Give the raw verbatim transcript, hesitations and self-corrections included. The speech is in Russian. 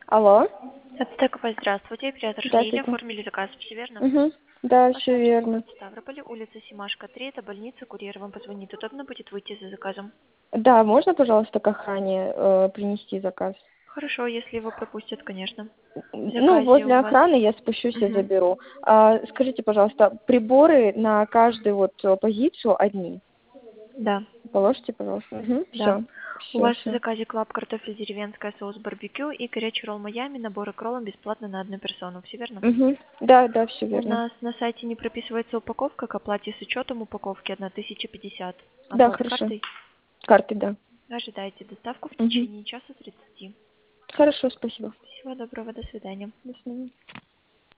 Алло. Ацтековая, здравствуйте. Оператор Лилия. Здравствуйте. Оформили заказ, все верно? Угу. Да, Ваш все адрес верно. город Ставрополь, улица Симашко, три, это больница, курьер вам позвонит. Удобно будет выйти за заказом? Да, можно, пожалуйста, к охране э, принести заказ? Хорошо, если его пропустят, конечно. В Ну, заказе возле у вас... охраны я спущусь и Мгм. заберу. А, скажите, пожалуйста, приборы на каждую вот э, позицию одни? Да, Положите, пожалуйста. Угу. да. Все, У все, вас в все. заказе клаб картофель деревенская, соус барбекю и горячий ролл Майами, наборы к роллам бесплатно на одну персону. Все верно? Угу. Да, да, все У верно. нас на сайте не прописывается упаковка к оплате с учетом упаковки тысяча пятьдесят. Да, Оплата хорошо. картой. Карты, да. Ожидайте доставку в Угу. течение часа тридцати. Хорошо, спасибо. Всего доброго, до свидания. До свидания.